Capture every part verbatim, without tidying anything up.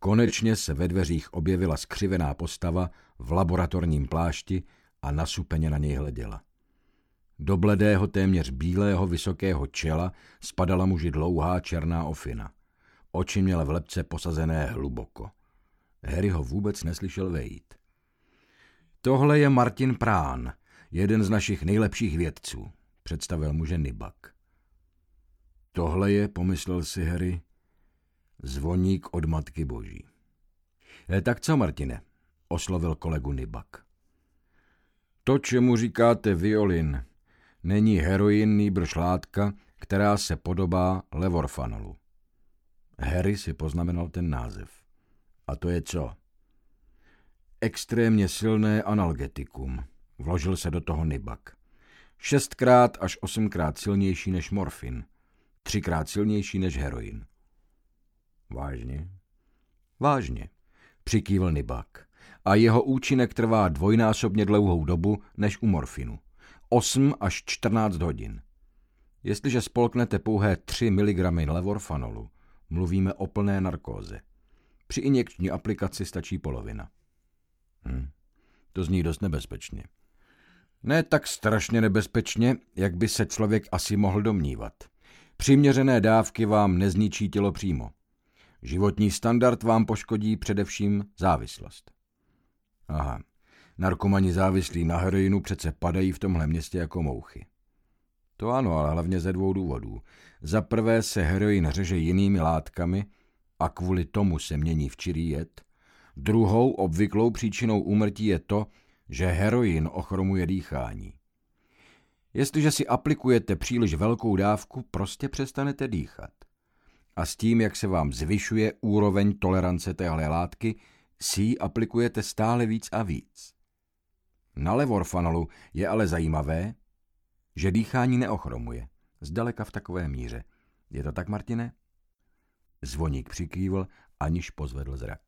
Konečně se ve dveřích objevila skřivená postava v laboratorním plášti a nasupeně na něj hleděla. Do bledého, téměř bílého, vysokého čela spadala muži dlouhá černá ofina. Oči měla v lebce posazené hluboko. Harry ho vůbec neslyšel vejít. Tohle je Martin Prán, jeden z našich nejlepších vědců, představil muže Nibak. Tohle je, pomyslel si Harry, zvoník od Matky Boží. E, tak co, Martine, oslovil kolegu Nibak. To, čemu říkáte violin, není heroin, nýbrž látka, která se podobá levorfanolu. Harry si poznamenal ten název. A to je co? Extrémně silné analgetikum, vložil se do toho Nibak. Šestkrát až osmkrát silnější než morfin, třikrát silnější než heroin. Vážně? Vážně, přikývl Nibak. A jeho účinek trvá dvojnásobně dlouhou dobu než u morfinu. osm až čtrnáct hodin. Jestliže spolknete pouhé tři miligramy levorfanolu, mluvíme o plné narkóze. Při injekční aplikaci stačí polovina. Hm, to zní dost nebezpečně. Ne tak strašně nebezpečně, jak by se člověk asi mohl domnívat. Přiměřené dávky vám nezničí tělo přímo. Životní standard vám poškodí především závislost. Aha, narkomani závislí na heroinu přece padají v tomhle městě jako mouchy. To ano, ale hlavně ze dvou důvodů. Za prvé se heroin řeže jinými látkami a kvůli tomu se mění v čirý jed. Druhou obvyklou příčinou úmrtí je to, že heroin ochromuje dýchání. Jestliže si aplikujete příliš velkou dávku, prostě přestanete dýchat. A s tím, jak se vám zvyšuje úroveň tolerance téhle látky, si ji aplikujete stále víc a víc. Na levorfanolu je ale zajímavé, že dýchání neochromuje. Zdaleka v takové míře. Je to tak, Martine? Zvoník přikývl, aniž pozvedl zrak.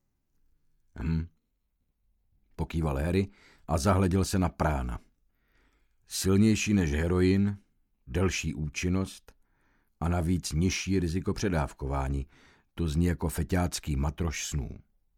Hm. Pokýval Harry a zahleděl se na Prána. Silnější než heroin, delší účinnost a navíc nižší riziko předávkování. To zní jako feťácký matroš snů.